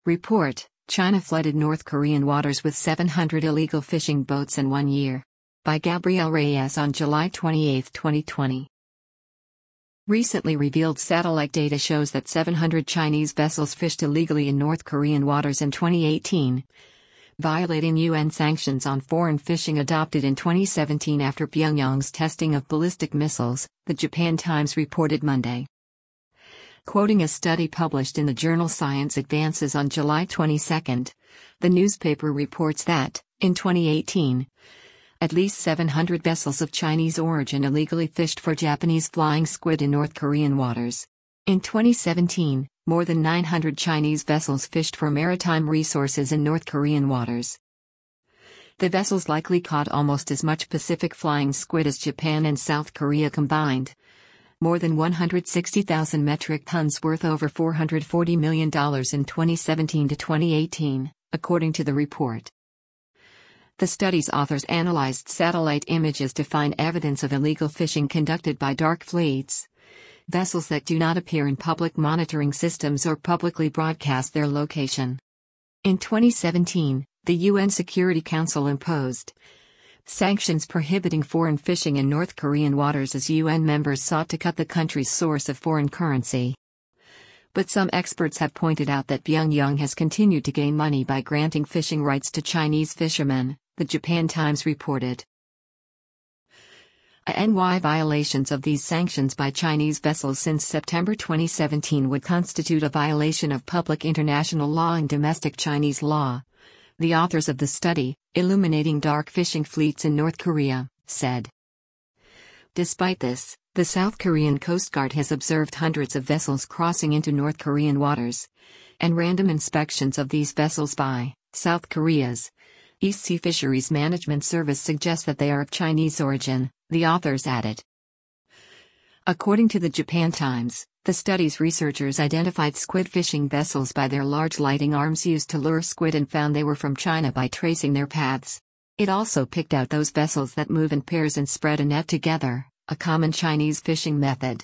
Report: China flooded North Korean waters with 700 illegal fishing boats in 1 year. By Gabriel Reyes on July 28, 2020. Recently revealed satellite data shows that 700 Chinese vessels fished illegally in North Korean waters in 2018, violating UN sanctions on foreign fishing adopted in 2017 after Pyongyang's testing of ballistic missiles, the Japan Times reported Monday. Quoting a study published in the journal Science Advances on July 22, the newspaper reports that, in 2018, at least 700 vessels of Chinese origin illegally fished for Japanese flying squid in North Korean waters. In 2017, more than 900 Chinese vessels fished for maritime resources in North Korean waters. The vessels likely caught almost as much Pacific flying squid as Japan and South Korea combined. More than 160,000 metric tons worth over $440 million in 2017 to 2018, according to the report. The study's authors analyzed satellite images to find evidence of illegal fishing conducted by dark fleets, vessels that do not appear in public monitoring systems or publicly broadcast their location. In 2017, the UN Security Council imposed sanctions prohibiting foreign fishing in North Korean waters as UN members sought to cut the country's source of foreign currency. But some experts have pointed out that Pyongyang has continued to gain money by granting fishing rights to Chinese fishermen, the Japan Times reported. ANY violations of these sanctions by Chinese vessels since September 2017 would constitute a violation of public international law and domestic Chinese law, the authors of the study, Illuminating Dark Fishing Fleets in North Korea, said. Despite this, the South Korean Coast Guard has observed hundreds of vessels crossing into North Korean waters, and random inspections of these vessels by South Korea's East Sea Fisheries Management Service suggest that they are of Chinese origin, the authors added. According to the Japan Times, the study's researchers identified squid fishing vessels by their large lighting arms used to lure squid and found they were from China by tracing their paths. It also picked out those vessels that move in pairs and spread a net together, a common Chinese fishing method.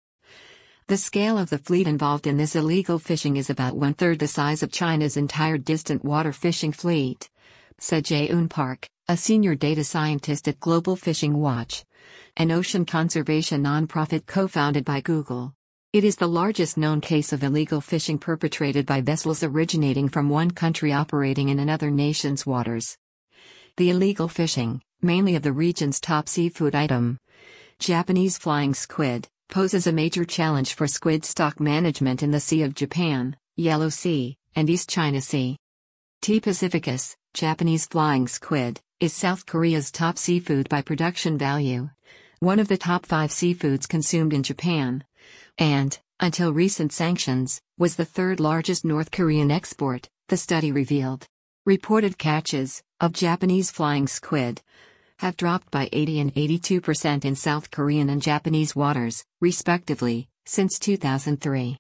The scale of the fleet involved in this illegal fishing is about 1/3 the size of China's entire distant water fishing fleet, said Jae-Eun Park, a senior data scientist at Global Fishing Watch, an ocean conservation nonprofit co-founded by Google. It is the largest known case of illegal fishing perpetrated by vessels originating from one country operating in another nation's waters. The illegal fishing, mainly of the region's top seafood item, Japanese flying squid, poses a major challenge for squid stock management in the Sea of Japan, Yellow Sea, and East China Sea. T. pacificus, Japanese flying squid, is South Korea's top seafood by production value, one of the top 5 seafoods consumed in Japan, and, until recent sanctions, was the third largest North Korean export, the study revealed. Reported catches of Japanese flying squid have dropped by 80% and 82% in South Korean and Japanese waters, respectively, since 2003.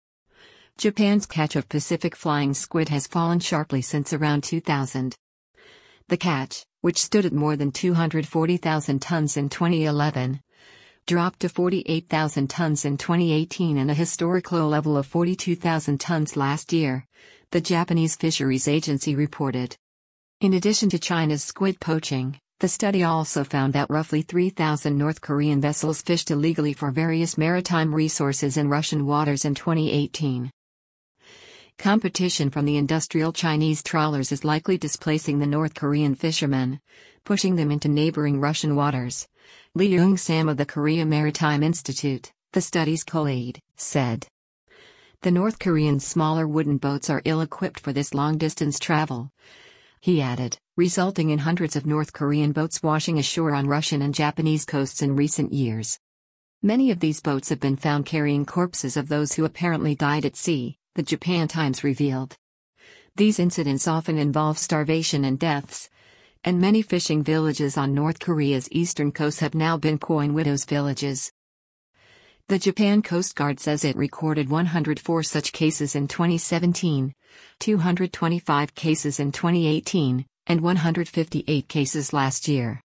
Japan's catch of Pacific flying squid has fallen sharply since around 2000. The catch, which stood at more than 240,000 tons in 2011, dropped to 48,000 tons in 2018 and a historic low level of 42,000 tons last year, the Japanese Fisheries Agency reported. In addition to China's squid poaching, the study also found that roughly 3,000 North Korean vessels fished illegally for various maritime resources in Russian waters in 2018. Competition from the industrial Chinese trawlers is likely displacing the North Korean fishermen, pushing them into neighboring Russian waters, Lee Young-sam of the Korea Maritime Institute, the study's co-lead, said. The North Korean smaller wooden boats are ill-equipped for this long-distance travel, he added, resulting in hundreds of North Korean boats washing ashore on Russian and Japanese coasts in recent years. Many of these boats have been found carrying corpses of those who apparently died at sea, the Japan Times revealed. These incidents often involve starvation and deaths, and many fishing villages on North Korea's eastern coast have now been coin widows' villages. The Japan Coast Guard says it recorded 104 such cases in 2017, 225 cases in 2018, and 158 cases last year.